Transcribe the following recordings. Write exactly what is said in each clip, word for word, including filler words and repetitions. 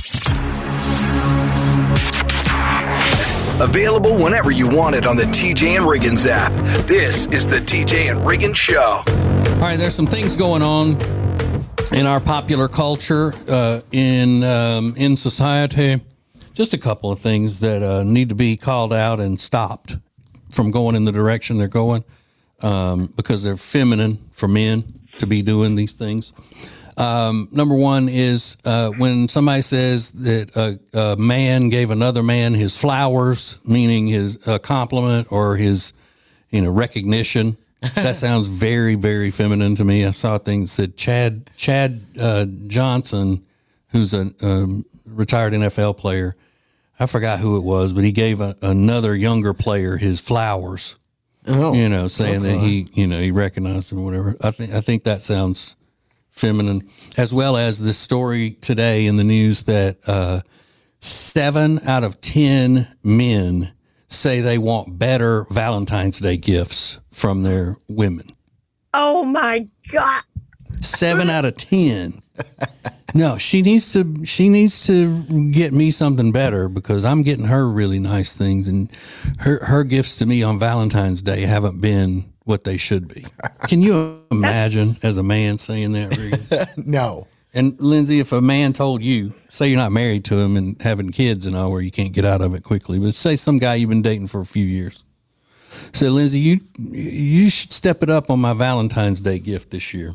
Available whenever you want it on the T J and Riggins app. This is the T J and Riggins Show. All right, there's some things going on in our popular culture, uh, in um, in society. Just a couple of things that uh, need to be called out and stopped from going in the direction they're going, um, because they're feminine for men to be doing these things. Um, number one is uh, when somebody says that a, a man gave another man his flowers, meaning his uh, compliment or his, you know, recognition. That sounds very, very feminine to me. I saw a thing that said Chad Chad uh, Johnson, who's a um, retired N F L player. I forgot who it was, but he gave a, another younger player his flowers. Oh, you know, saying okay. that he, you know, he recognized him or whatever. I think I think that sounds feminine, as well as this story today in the news that uh, seven out of ten men say they want better Valentine's Day gifts from their women. Oh my God. Seven out of ten. No, she needs to, she needs to get me something better because I'm getting her really nice things, and her, her gifts to me on Valentine's Day haven't been what they should be. Can you imagine as a man saying that? No. And Lindsay, if a man told you, say you're not married to him and having kids and all, where you can't get out of it quickly, but say some guy you've been dating for a few years. Say, Lindsay, you you should step it up on my Valentine's Day gift this year.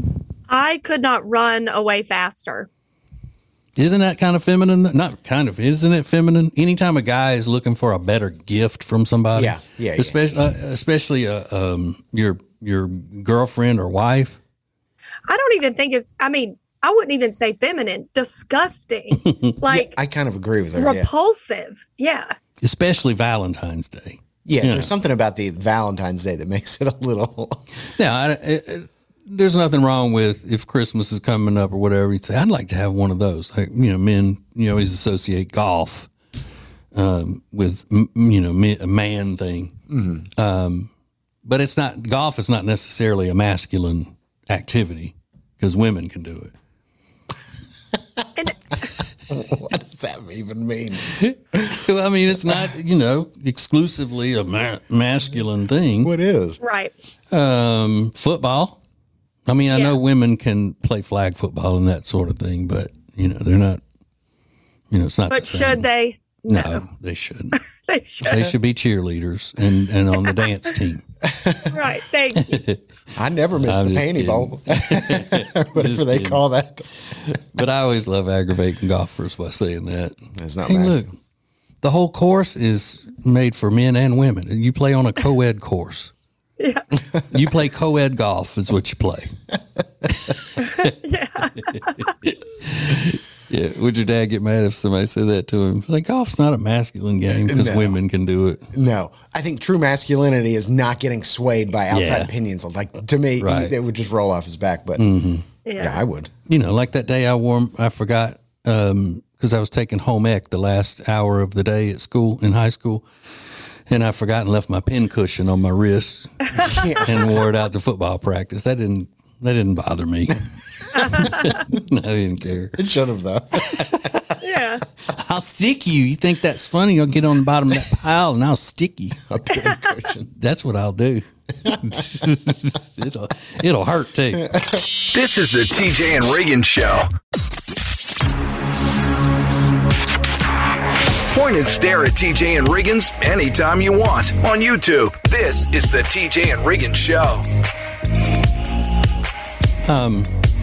I could not run away faster. Isn't that kind of feminine? Not kind of. Isn't it feminine? Anytime a guy is looking for a better gift from somebody, yeah, yeah, especially yeah. Uh, especially uh, um, your your girlfriend or wife. I don't even think it's. I mean, I wouldn't even say feminine. Disgusting. Like yeah, I kind of agree with her. Repulsive. Yeah. yeah. Especially Valentine's Day. Yeah, you there's know. something about the Valentine's Day that makes it a little. Yeah, I, it, it, there's nothing wrong with if Christmas is coming up or whatever. You'd say, I'd like to have one of those. Like, you know, men, you always associate golf um, with, you know, a man thing. Mm-hmm. Um, but it's not, golf is not necessarily a masculine activity because women can do it. And, what does that even mean? Well, I mean, it's not, you know, exclusively a ma- masculine thing. What is? Right. Um, football. I mean, I yeah. know women can play flag football and that sort of thing, but, you know, they're not, you know, it's not But the same. should they? No, no they shouldn't. They should. They should be cheerleaders and, and on the dance team. Right. Thank you. I never missed I'm the just panty kidding. bowl. Whatever Just they kidding. call that. But I always love aggravating golfers by saying that. It's not Hey, masculine. look, the whole course is made for men and women. You play on a co-ed course. Yeah. You play co-ed golf is what you play. Yeah. Yeah. Would your dad get mad if somebody said that to him? Like, golf's not a masculine game because No. women can do it. No, I think true masculinity is not getting swayed by outside Yeah. opinions. Like, to me, Right. he, it would just roll off his back. But Mm-hmm. Yeah. yeah, I would. You know, like that day I wore, I forgot, um, because I was taking home ec the last hour of the day at school, in high school. And I forgot and left my pin cushion on my wrist and wore it out to football practice. That didn't, that didn't bother me. I didn't care. It should have, though. Yeah. I'll stick you. You think that's funny? I'll get on the bottom of that pile and I'll stick you. A pin cushion. That's what I'll do. it'll, it'll hurt too. This is the T J and Riggins Show. Point and stare at T J and Riggins anytime you want on YouTube. This is the T J and Riggins Show. Um,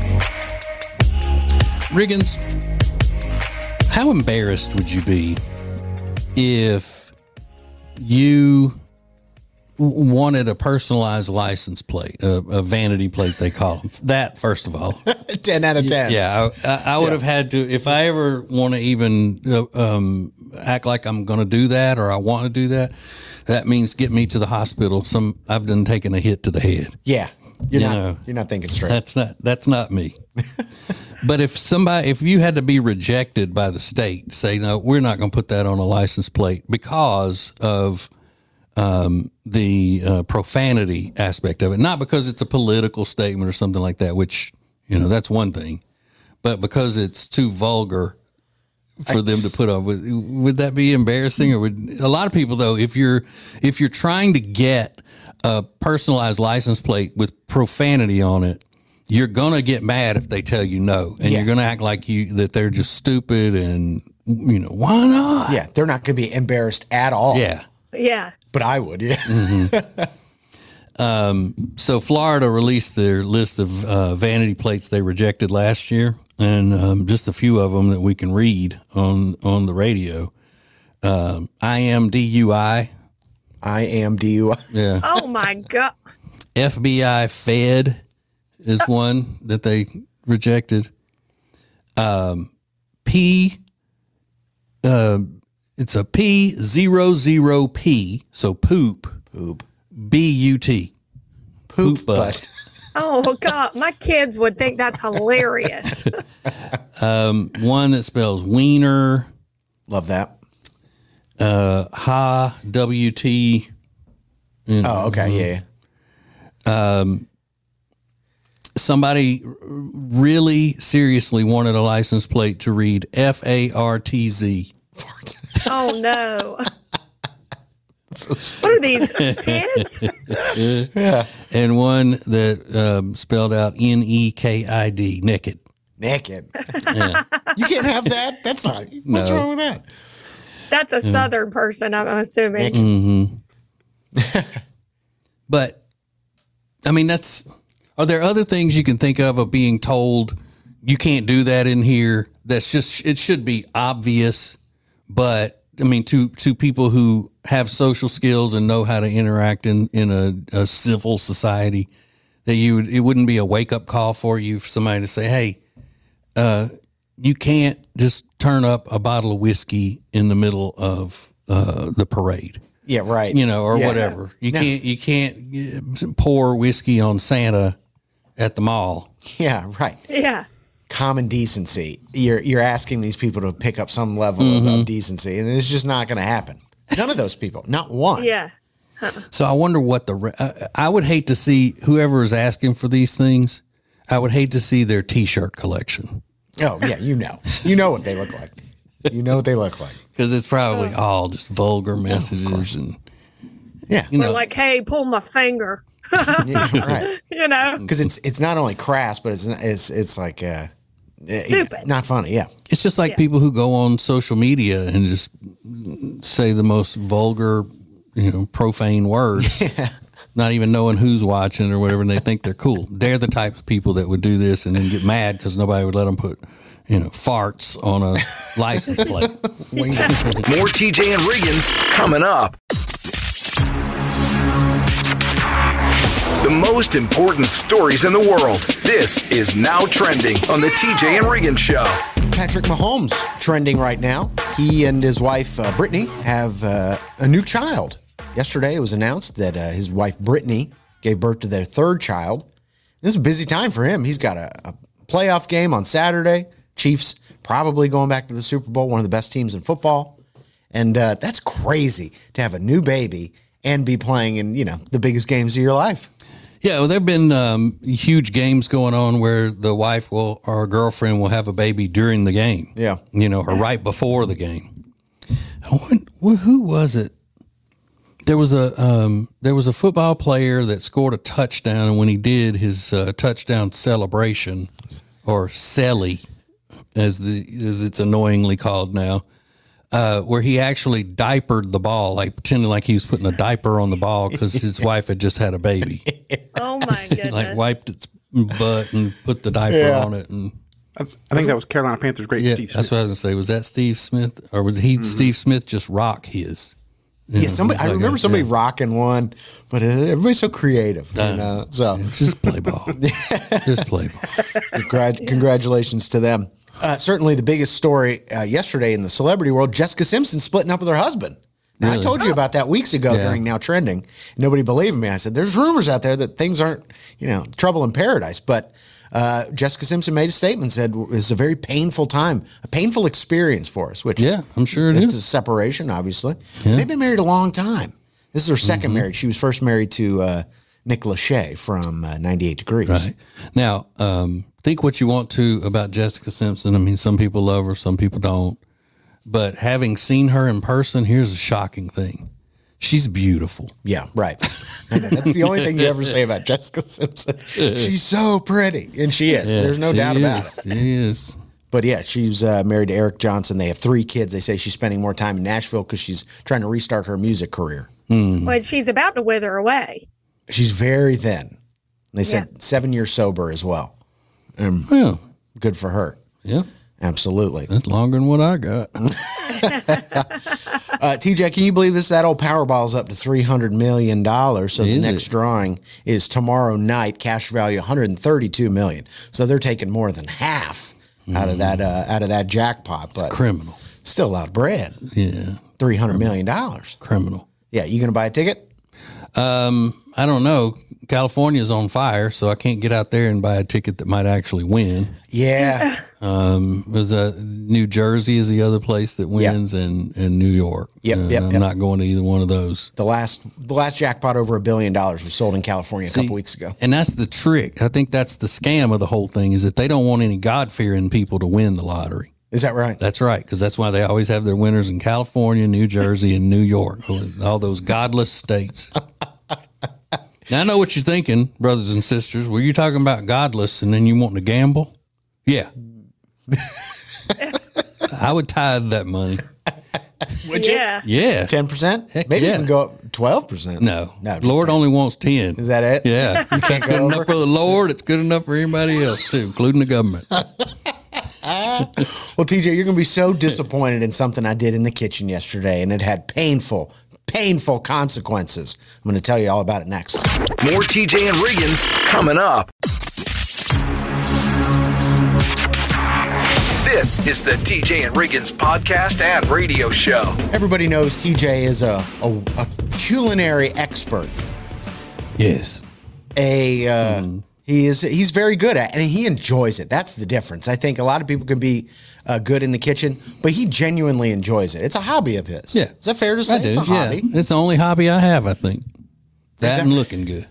Riggins, how embarrassed would you be if you w- wanted a personalized license plate, a, a vanity plate they call them? That, first of all. ten out of ten. Yeah, I, I, I would Yeah. have had to, if I ever want to even uh, um, act like I'm going to do that or I want to do that, that means get me to the hospital. Some I've done taken a hit to the head. Yeah. You're You not know. you're not thinking straight. That's not that's not me. But if somebody, if you had to be rejected by the state, say no, we're not going to put that on a license plate because of um, the uh, profanity aspect of it, not because it's a political statement or something like that, which, you know, that's one thing, but because it's too vulgar for them to put on. Would, would that be embarrassing? Or would a lot of people though, if you're if you're trying to get a personalized license plate with profanity on it, you're gonna get mad if they tell you no, and Yeah. you're gonna act like you that they're just stupid and you know why not? Yeah, they're not going to be embarrassed at all. Yeah. Yeah. But I would, yeah. So Florida released their list of uh, vanity plates they rejected last year, and um, just a few of them that we can read on on the radio. Um, I am D U I, I am D U I. yeah. Oh my God. F B I Fed is one that they rejected. Um, P, uh, it's a P zero zero P, so poop. Poop. B U T. Poop, Poop but. butt. Oh God. My kids would think that's hilarious. One that spells wiener. Love that. Uh, ha, W T. Oh, okay. Yeah. Somebody really seriously wanted a license plate to read F A R T Z. Oh no. What are these kids? Yeah. And one that um, spelled out N E K I D, naked. Naked. You can't have that. That's not. What's No. wrong with that? That's a Southern person, I'm assuming. But, I mean, that's, are there other things you can think of of being told you can't do that in here? That's just, it should be obvious, but I mean, to, to people who have social skills and know how to interact in, in a, a civil society, that you would, it wouldn't be a wake up call for you for somebody to say, hey, uh, you can't just turn up a bottle of whiskey in the middle of uh, the parade, Yeah, right. you know, or Yeah. whatever. You No. can't, you can't uh, pour whiskey on Santa at the mall. Yeah, right. Yeah. Common decency. You're you're asking these people to pick up some level of, of decency, and it's just not going to happen. None of those people, not one. Yeah. So I wonder what the, re- I, I would hate to see whoever is asking for these things. I would hate to see their T-shirt collection Oh yeah, you know, you know what they look like. You know what they look like. because it's probably all just vulgar messages and Yeah, you Or know, like, hey, pull my finger. yeah right. You know? Because it's it's not only crass, but it's it's it's like uh, yeah, Stupid. not funny. Yeah, it's just like Yeah. people who go on social media and just say the most vulgar, you know, profane words, not even knowing who's watching or whatever, and they think they're cool. They're the type of people that would do this and then get mad because nobody would let them put, you know, farts on a license plate. More T J and Riggins coming up. The most important stories in the world. This is Now Trending on the T J and Riggins Show. Patrick Mahomes trending right now. He and his wife uh, Brittany have uh, a new child. Yesterday, it was announced that uh, his wife Brittany gave birth to their third child. This is a busy time for him. He's got a, a playoff game on Saturday. Chiefs probably going back to the Super Bowl, one of the best teams in football. And uh, that's crazy to have a new baby and be playing in, you know, the biggest games of your life. Yeah, well, there have been um, huge games going on where the wife will or girlfriend will have a baby during the game. Yeah. You know, or right before the game. I wonder, who was it? There was a um, there was a football player that scored a touchdown, and when he did his uh, touchdown celebration, or celly, as the as it's annoyingly called now, uh, where he actually diapered the ball, like pretending like he was putting a diaper on the ball because his wife had just had a baby, Oh my goodness. like wiped its butt and put the diaper Yeah. on it, and That's, I think that was Carolina Panthers great yeah, Steve that's Smith. what I was gonna say. Was that Steve Smith, or was he Steve Smith just rock his? You Yeah, know, somebody. I like remember a- somebody yeah. rocking one, but uh, everybody's so creative, you know. So, Just play ball. Just play ball. congrat- congratulations to them. Uh, certainly, the biggest story uh, yesterday in the celebrity world: Jessica Simpson splitting up with her husband. Now, I Really? told you about that weeks ago Yeah. during Now Trending. Nobody believed me. I said, "There's rumors out there that things aren't, you know, trouble in paradise." But uh, Jessica Simpson made a statement, said it was a very painful time, a painful experience for us. Which Yeah, I'm sure it it's is. a separation, obviously. They've been married a long time. This is her 2nd Mm-hmm. marriage. She was first married to uh, Nick Lachey from uh, ninety-eight Degrees. Right. Now, um, think what you want to about Jessica Simpson. I mean, some people love her, some people don't. But having seen her in person, here's a shocking thing. She's beautiful. Yeah, right. I know. That's the only thing you ever say about Jessica Simpson. She's so pretty. And she is. Yeah, There's no she doubt is. about it. She is. But yeah, she's uh, married to Eric Johnson. They have three kids. They say she's spending more time in Nashville because she's trying to restart her music career. Well, she's about to wither away. She's very thin. They said Yeah. seven years sober as well. Um, Well, good for her. yeah. Absolutely. That's longer than what I got. Uh, T J, can you believe this? That old Powerball's up to three hundred million dollars. So Is the next it? drawing is tomorrow night, cash value one hundred thirty-two million dollars. So they're taking more than half out of that uh, out of that jackpot. But Criminal. still a lot of bread. Yeah. three hundred million dollars. Criminal. Yeah, you going to buy a ticket? Um, I don't know. California's on fire, so I can't get out there and buy a ticket that might actually win. Yeah. Um, was uh, New Jersey is the other place that wins, and, and New York. Yep, Uh, yep, I'm yep. not going to either one of those. The last the last jackpot over a billion dollars was sold in California a couple weeks ago. And that's the trick. I think that's the scam of the whole thing is that they don't want any God-fearing people to win the lottery. Is that right? That's right, because that's why they always have their winners in California, New Jersey, and New York, all those godless states. Now, I know what you're thinking, brothers and sisters. Were you talking about godless and then you wanting to gamble? Yeah. I would tithe that money. Would you? Yeah. Yeah. ten percent? Heck Maybe yeah. you can go up twelve percent. No. No. just Lord ten. only wants ten. Is that it? Yeah. You can't go good over? enough for the Lord. It's good enough for anybody else, too, including the government. Well, T J, you're going to be so disappointed in something I did in the kitchen yesterday, and it had painful, painful consequences. I'm going to tell you all about it next. More T J and Riggins coming up. This is the T J and Riggins podcast and radio show. Everybody knows T J is a, a, a culinary expert. Yes. A uh, he is he's very good at it, and he enjoys it. That's the difference. I think a lot of people can be uh, good in the kitchen, but he genuinely enjoys it. It's a hobby of his. Yeah. Is that fair to say? I do. It's a yeah. hobby. It's the only hobby I have, I think. That, that- and looking good.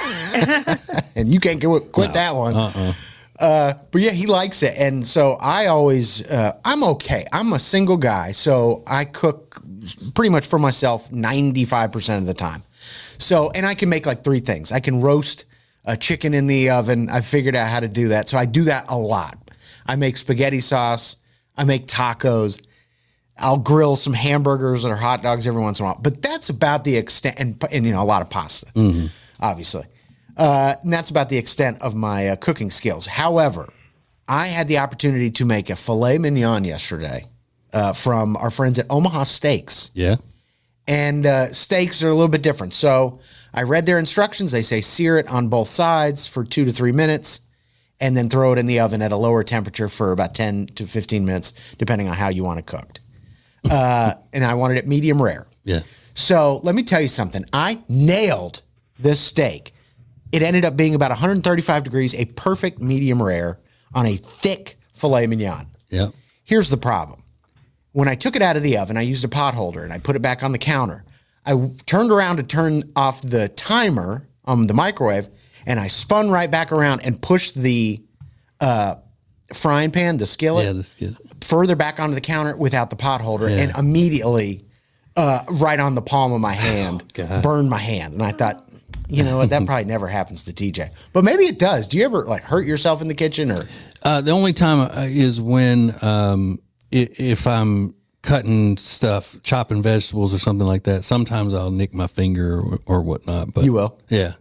And you can't quit, quit No. that one. Uh-uh. Uh, but yeah, he likes it. And so I always, uh, I'm okay. I'm a single guy. So I cook pretty much for myself ninety-five percent of the time. So, and I can make like three things. I can roast a chicken in the oven. I figured out how to do that. So I do that a lot. I make spaghetti sauce. I make tacos. I'll grill some hamburgers or hot dogs every once in a while. But that's about the extent, and, and you know, a lot of pasta, obviously. Uh, and that's about the extent of my uh, cooking skills. However, I had the opportunity to make a filet mignon yesterday uh, from our friends at Omaha Steaks. Yeah. And uh, steaks are a little bit different. So I read their instructions. They say sear it on both sides for two to three minutes and then throw it in the oven at a lower temperature for about ten to fifteen minutes, depending on how you want it cooked. Uh, and I wanted it medium rare. Yeah. So let me tell you something. I nailed this steak. It ended up being about one hundred thirty-five degrees, a perfect medium rare on a thick filet mignon. Yeah. Here's the problem. When I took it out of the oven, I used a pot holder and I put it back on the counter. I w- turned around to turn off the timer on the microwave, and I spun right back around and pushed the uh, frying pan, the skillet, Yeah, that's good. further back onto the counter without the pot holder, Yeah. and immediately uh, right on the palm of my hand, God. burned my hand. And I thought, you know what, that probably never happens to T J. But maybe it does. Do you ever like hurt yourself in the kitchen or? Uh, the only time uh, is when um, i- if I'm cutting stuff, chopping vegetables or something like that. Sometimes I'll nick my finger or, or whatnot. But You will? Yeah.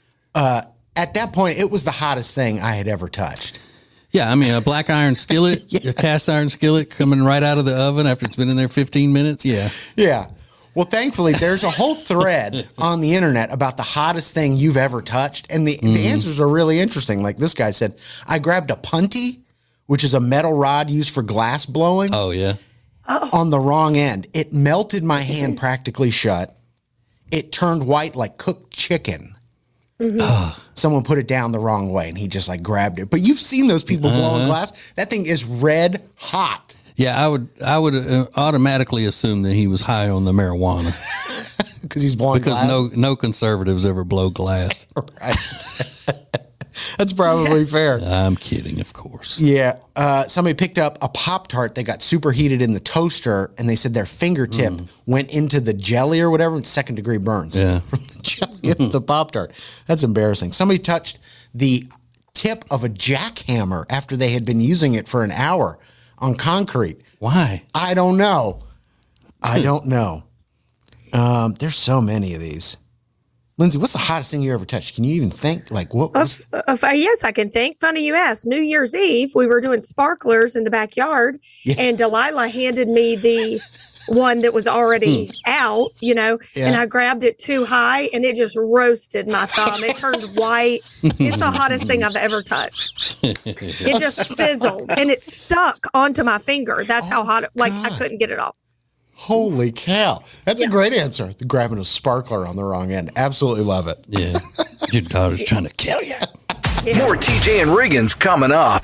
At that point, it was the hottest thing I had ever touched. Yeah, I mean, a black iron skillet, a cast iron skillet coming right out of the oven after it's been in there fifteen minutes. Yeah. Yeah. Well, thankfully, there's a whole thread on the internet about the hottest thing you've ever touched. And the, Mm-hmm. the answers are really interesting. Like this guy said, I grabbed a punty, which is a metal rod used for glass blowing, Oh, yeah. on the wrong end. It melted my hand practically shut. It turned white like cooked chicken. Someone put it down the wrong way and he just like grabbed it. But you've seen those people Uh-huh. blowing glass. That thing is red hot. Yeah, I would I would uh, automatically assume that he was high on the marijuana Because he's blowing because glass. no no conservatives ever blow glass. Right. That's probably fair. I'm kidding, of course. Yeah. Uh, somebody picked up a Pop-Tart that got superheated in the toaster, and they said their fingertip mm. went into the jelly or whatever, second degree burns yeah. from the jelly of the Pop-Tart. That's embarrassing. Somebody touched the tip of a jackhammer after they had been using it for an hour on concrete. Why? I don't know. I don't know. Um, there's so many of these. Lindsay, what's the hottest thing you ever touched? Can you even think? Like what? Was... Uh, uh, yes, I can think. Funny you asked. New Year's Eve, we were doing sparklers in the backyard, yeah. and Delilah handed me the one that was already out, you know, yeah. and I grabbed it too high, and it just roasted my thumb. It turned white. It's the hottest thing I've ever touched. It just sizzled, and it stuck onto my finger. That's oh, how hot it, like God. I couldn't get it off. Holy cow. That's yeah. a great answer. Grabbing a sparkler on the wrong end. Absolutely love it. Yeah. Your daughter's trying to kill you. Yeah. More T J and Riggins coming up.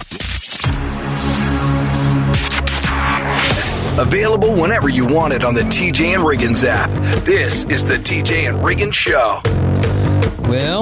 Available whenever you want it on the T J and Riggins app. This is the T J and Riggins Show. Well,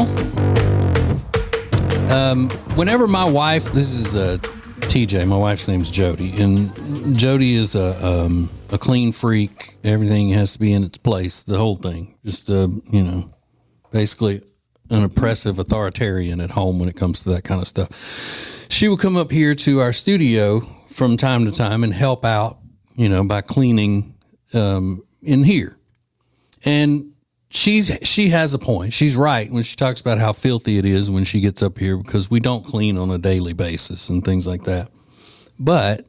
um, whenever my wife, this is uh, T J, my wife's name's Jody, and Jody is a um, a clean freak. Everything has to be in its place. The whole thing, just uh, you know, basically an oppressive authoritarian at home when it comes to that kind of stuff. She will come up here to our studio from time to time and help out, you know, by cleaning um, in here. And she's she has a point. She's right when she talks about how filthy it is when she gets up here because we don't clean on a daily basis and things like that. But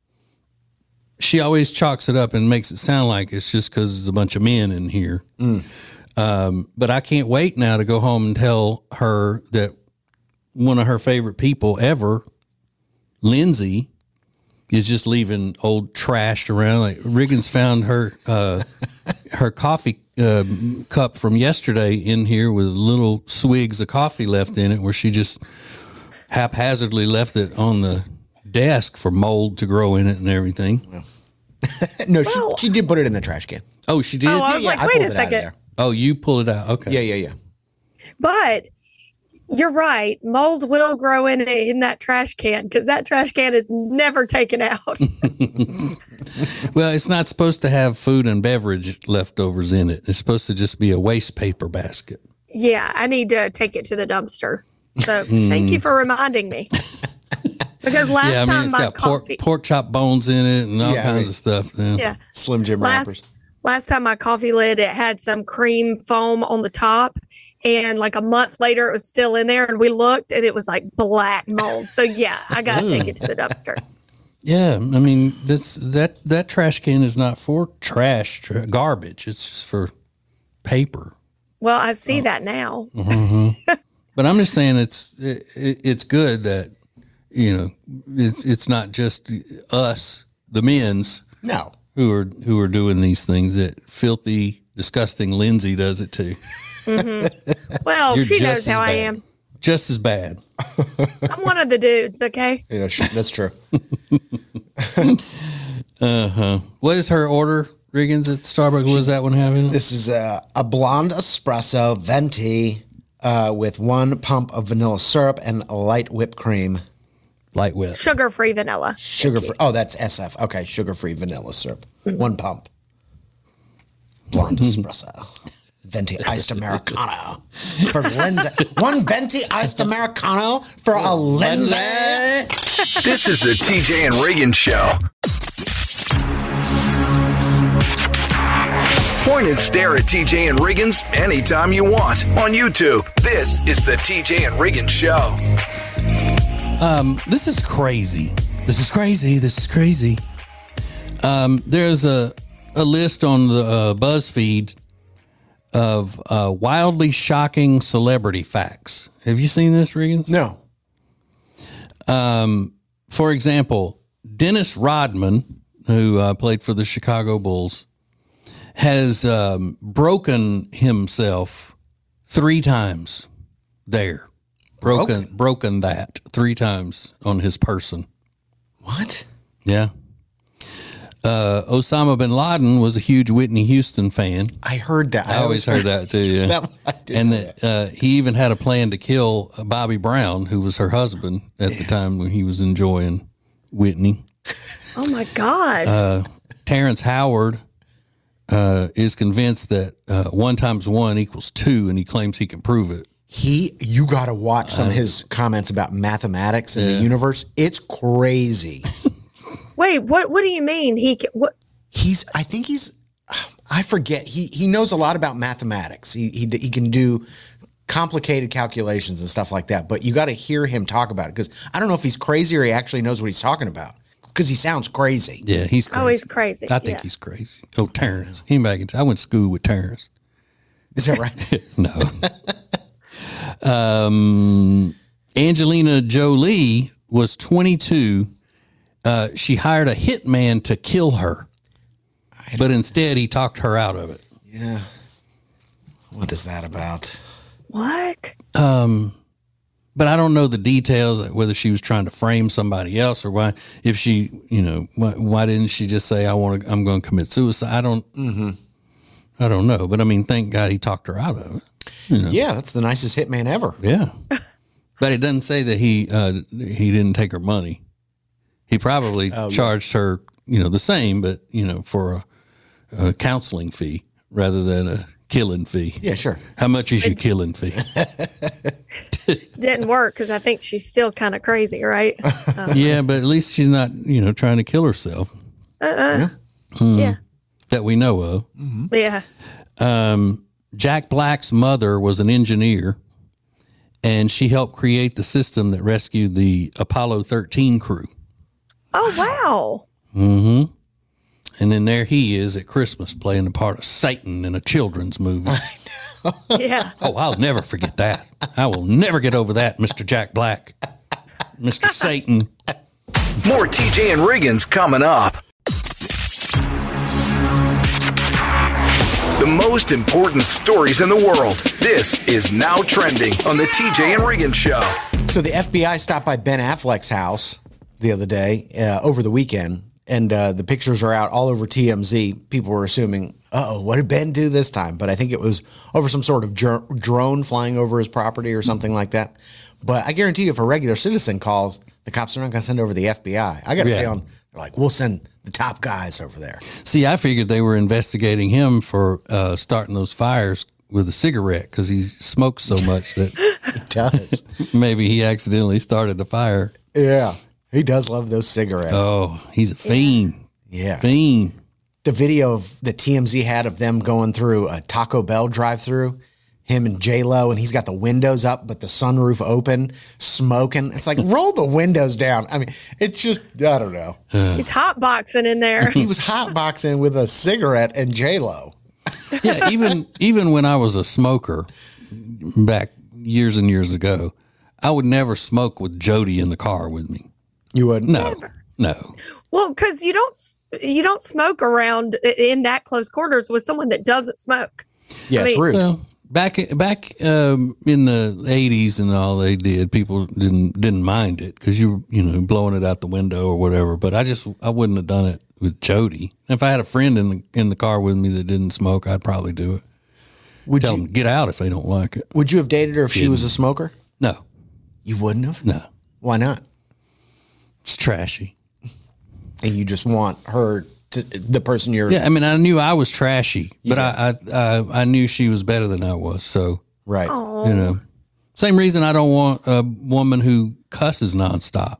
she always chalks it up and makes it sound like it's just because there's a bunch of men in here. Mm. Um, but I can't wait now to go home and tell her that one of her favorite people ever, Lindsay, is just leaving old trash around. Like Riggins found her uh, her coffee uh, cup from yesterday in here with little swigs of coffee left in it, where she just haphazardly left it on the desk for mold to grow in it and everything. Yeah. no, well, she she did put it in the trash can. Oh, she did? Oh, I was yeah, like, yeah, wait I a second. Oh, you pull it out. Okay. Yeah, yeah, yeah. But you're right. Mold will grow in in that trash can because that trash can is never taken out. Well, it's not supposed to have food and beverage leftovers in it. It's supposed to just be a waste paper basket. Yeah, I need to take it to the dumpster. So thank you for reminding me. Because last yeah, I mean, time it's my got coffee, pork, pork chop bones in it and all yeah, kinds I mean, of stuff. Yeah. yeah. Slim Jim last, wrappers. Last time my coffee lid, it had some cream foam on the top. And like a month later, it was still in there. And we looked and it was like black mold. So, yeah, I got to take it to the dumpster. Yeah. I mean, this that, that trash can is not for trash, tra- garbage. It's just for paper. Well, I see oh. that now. Mm-hmm. But I'm just saying it's it, it's good that, you know, it's it's not just us, the men's, no, who are who are doing these things. That filthy, disgusting Lindsay does it too. Mm-hmm. Well, You're she knows how bad. I am. Just as bad. I'm one of the dudes. Okay. Yeah, that's true. uh huh. What is her order, Riggins, at Starbucks? What does that one have in it? This is a, a blonde espresso venti uh, with one pump of vanilla syrup and a light whipped cream. Light whip. Sugar-free vanilla. Sugar-free. Oh, that's S F. Okay, sugar-free vanilla syrup. Mm-hmm. One pump. Blonde espresso. Venti iced Americano. For Lindsay. One venti iced Americano for a Lindsay. This is the T J and Riggins Show. Point and stare at T J and Riggins anytime you want on YouTube. This is the T J and Riggins Show. Um, this is crazy. This is crazy. This is crazy. Um, there's a a list on the uh, BuzzFeed of uh, wildly shocking celebrity facts. Have you seen this, Riggins? No. Um, for example, Dennis Rodman, who uh, played for the Chicago Bulls, has um, broken himself three times there. Broken, broken, broken that three times on his person. What? Yeah. Uh, Osama bin Laden was a huge Whitney Houston fan. I heard that. I, I always heard that too. Yeah, that, I did and know that, uh, he even had a plan to kill Bobby Brown, who was her husband at yeah. the time when he was enjoying Whitney. Oh my gosh! Uh, Terrence Howard uh, is convinced that uh, one times one equals two, and he claims he can prove it. He, you got to watch some uh, of his comments about mathematics and yeah. the universe. It's crazy. Wait, what? What do you mean? He what? He's. I think he's. I forget. He he knows a lot about mathematics. He he he can do complicated calculations and stuff like that. But you got to hear him talk about it because I don't know if he's crazy or he actually knows what he's talking about because he sounds crazy. Yeah, he's crazy. Oh, he's crazy. I think yeah. he's crazy. Oh, Terrence. He back in, I went to school with Terrence. Is that right? No. um, Angelina Jolie was twenty-two. Uh, she hired a hitman to kill her, but instead he talked her out of it. Yeah. What is that about? What? Um, but I don't know the details, whether she was trying to frame somebody else or why, if she, you know, why, why didn't she just say, I want to, I'm going to commit suicide? I don't, mm-hmm. I don't know. But I mean, thank God he talked her out of it. You know? Yeah. That's the nicest hitman ever. Yeah. But it doesn't say that he, uh, he didn't take her money. He probably oh, charged yeah. her, you know, the same, but, you know, for a, a counseling fee rather than a killing fee. Yeah, sure. How much is your killing fee? Didn't work because I think she's still kind of crazy, right? Um, yeah, but at least she's not, you know, trying to kill herself. Uh-uh. Yeah. Mm, yeah. That we know of. Mm-hmm. Yeah. Um, Jack Black's mother was an engineer, and she helped create the system that rescued the Apollo thirteen crew. Oh, wow. Mm-hmm. And then there he is at Christmas playing the part of Satan in a children's movie. I know. Yeah. Oh, I'll never forget that. I will never get over that, Mister Jack Black. Mister Satan. More T J and Riggins coming up. The most important stories in the world. This is Now Trending on the T J and Riggins Show. So the F B I stopped by Ben Affleck's house the other day, uh, over the weekend, and uh, the pictures are out all over T M Z. People were assuming, uh-oh, what did Ben do this time? But I think it was over some sort of dr- drone flying over his property or something like that. But I guarantee you, if a regular citizen calls, the cops are not going to send over the F B I. I got a yeah. feeling they're like, we'll send the top guys over there. See, I figured they were investigating him for uh, starting those fires with a cigarette because he smokes so much that he does. Maybe he accidentally started the fire. Yeah. He does love those cigarettes. Oh, he's a fiend. Yeah. Fiend. The video of the T M Z had of them going through a Taco Bell drive-through, him and J-Lo, and he's got the windows up, but the sunroof open, smoking. It's like, roll the windows down. I mean, it's just, I don't know. He's hotboxing in there. He was hotboxing with a cigarette and J-Lo. Yeah, even even when I was a smoker back years and years ago, I would never smoke with Jody in the car with me. You wouldn't? No, Never. no. Well, because you don't you don't smoke around in that close quarters with someone that doesn't smoke. Yeah, I mean, it's rude. Well, back back um, in the eighties and all, they did. People didn't didn't mind it because you you know blowing it out the window or whatever. But I just I wouldn't have done it with Jody. If I had a friend in the in the car with me that didn't smoke, I'd probably do it. Would Tell you, them to get out if they don't like it. Would you have dated her if she was a smoker? No. You wouldn't have? No. Why not? It's trashy. And you just want her to, the person you're. Yeah, I mean, I knew I was trashy, but yeah. I, I I I knew she was better than I was. So right, Aww. You know, same reason I don't want a woman who cusses nonstop.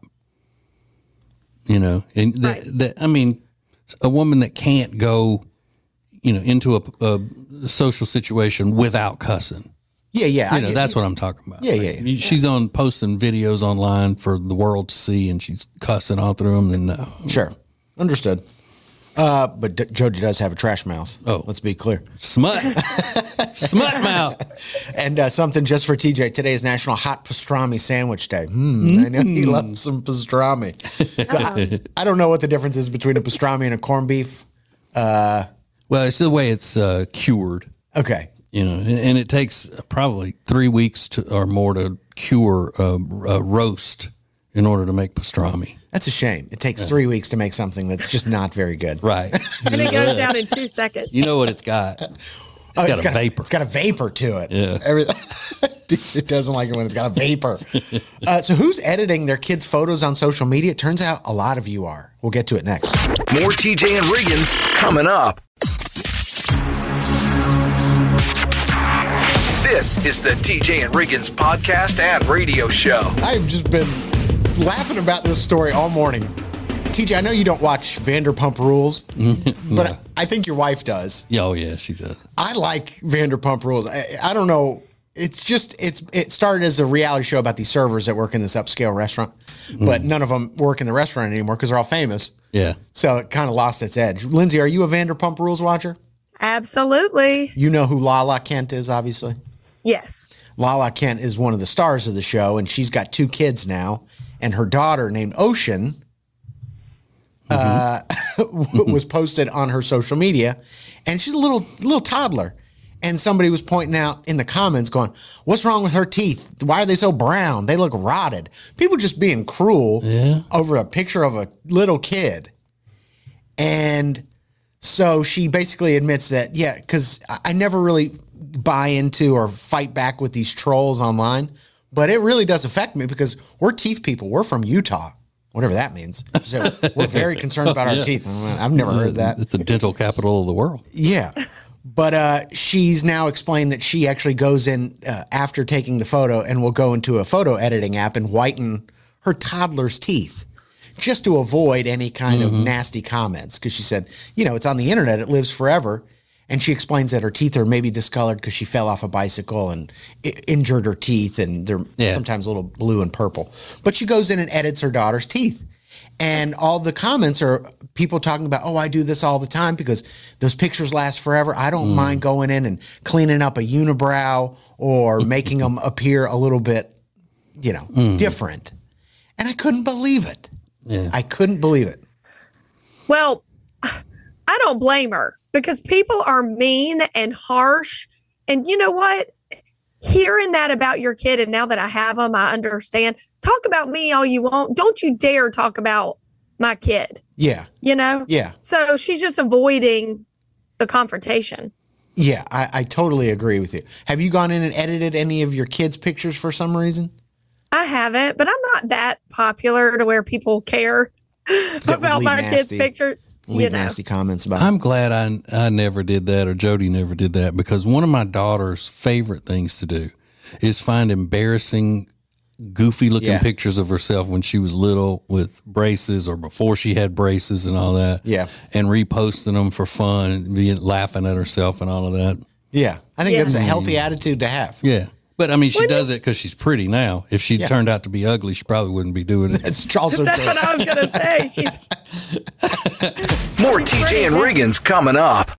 You know, and that, right. that I mean, a woman that can't go, you know, into a, a social situation without cussing. Yeah, yeah. You know, that's what I'm talking about. Yeah, like, yeah, yeah. She's on posting videos online for the world to see, and she's cussing all through them. Then no, sure, understood. Uh, but D- Jody does have a trash mouth. Oh, let's be clear. Smut, smut mouth. And uh, something just for T J. Today is National Hot Pastrami Sandwich Day. Mm, mm. I know he loves some pastrami. So I, I don't know what the difference is between a pastrami and a corned beef. Uh, well, it's the way it's uh, cured. Okay. You know, and it takes probably three weeks to, or more to cure a, a roast in order to make pastrami. That's a shame. It takes three weeks to make something that's just not very good. Right. And it goes down in two seconds. You know what it's got? It's Oh, got a vapor. It's got a vapor to it. Yeah. Every- it doesn't like it when it's got a vapor. Uh, so who's editing their kids' photos on social media? It turns out a lot of you are. We'll get to it next. More T J and Riggins coming up. This is the T J and Riggins podcast and radio show. I've just been laughing about this story all morning. T J, I know you don't watch Vanderpump Rules, but No. I think your wife does. Yeah, oh, yeah, she does. I like Vanderpump Rules. I, I don't know. It's just it's it started as a reality show about these servers that work in this upscale restaurant, but none of them work in the restaurant anymore because they're all famous. Yeah. So it kind of lost its edge. Lindsay, are you a Vanderpump Rules watcher? Absolutely. You know who Lala Kent is, obviously. Yes. Lala Kent is one of the stars of the show, and she's got two kids now, and her daughter named Ocean uh, was posted on her social media, and she's a little little toddler. And somebody was pointing out in the comments going, what's wrong with her teeth? Why are they so brown? They look rotted. People just being cruel Yeah. over a picture of a little kid. And so she basically admits that, yeah, because I I never really buy into or fight back with these trolls online, but it really does affect me because we're teeth people. We're from Utah, whatever that means. So we're very concerned about our Yeah. teeth. I've never heard that. It's the dental capital of the world. Yeah. But uh, she's now explained that she actually goes in uh, after taking the photo and will go into a photo editing app and whiten her toddler's teeth just to avoid any kind of nasty comments. Because she said, you know, it's on the internet. It lives forever. And she explains that her teeth are maybe discolored because she fell off a bicycle and I- injured her teeth. And they're Yeah. sometimes a little blue and purple. But she goes in and edits her daughter's teeth. And all the comments are people talking about, oh, I do this all the time because those pictures last forever. I don't mind going in and cleaning up a unibrow or making them appear a little bit, you know, different. And I couldn't believe it. Yeah. I couldn't believe it. Well, I don't blame her because people are mean and harsh. And you know what? Hearing that about your kid, and now that I have them, I understand. Talk about me all you want. Don't you dare talk about my kid, Yeah. you know? Yeah. So she's just avoiding the confrontation. Yeah. I, I totally agree with you. Have you gone in and edited any of your kids' pictures for some reason? I haven't, but I'm not that popular to where people care would about leave my nasty- kid's picture. Leave You know. nasty comments about it. I'm glad I I never did that or Jody never did that because one of my daughter's favorite things to do is find embarrassing, goofy looking Yeah. pictures of herself when she was little with braces or before she had braces and all that. Yeah. And reposting them for fun and being laughing at herself and all of that. Yeah. I think Yeah. that's a healthy attitude to have. Yeah. But I mean, she When does it because she's pretty now. If she Yeah. turned out to be ugly, she probably wouldn't be doing it. It's also That's true. what I was going to say. She's More T J and Riggins coming up.